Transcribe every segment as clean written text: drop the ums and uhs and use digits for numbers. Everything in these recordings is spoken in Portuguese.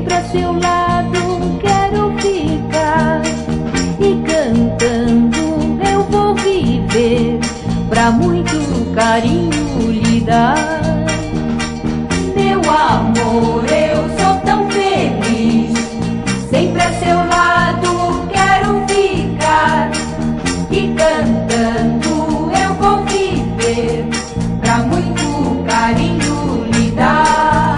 sempre a seu lado quero ficar, e cantando eu vou viver, pra muito carinho lhe dar. Meu amor, eu sou tão feliz, sempre a seu lado quero ficar, e cantando eu vou viver, pra muito carinho lhe dar.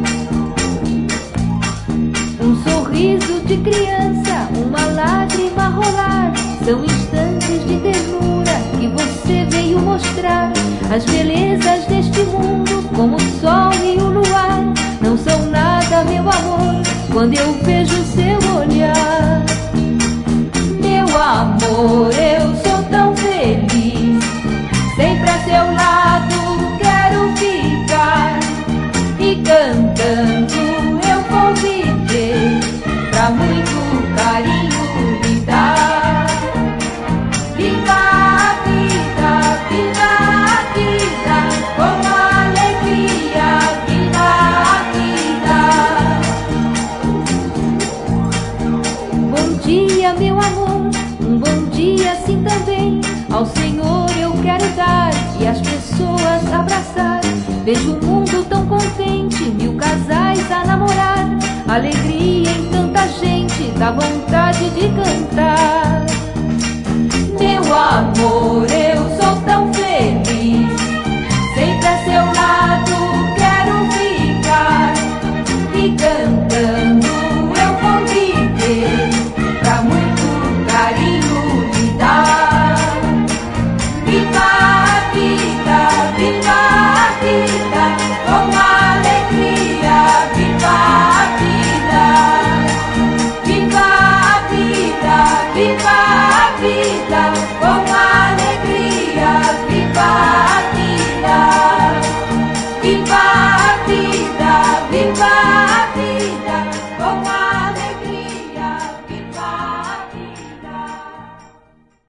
Um sorriso de criança, uma lágrima rolar, são instantes de ternura que você veio mostrar. As belezas deste mundo, como o sol e o luar, não são nada, meu amor, quando eu vejo seu olhar. Meu amor, eu sou tão feliz, sempre a seu lado quero ficar, e cantando eu vou viver, pra muito carinho lhe dar. Viva a vida, viva a vida, com alegria, viva a vida. Bom dia, meu amor, um bom dia assim também, ao Senhor eu quero dar e as pessoas abraçar. Vejo o mundo tão contente, 1000 casais a namorar, alegria em tanta gente, dá vontade de cantar. Meu amor,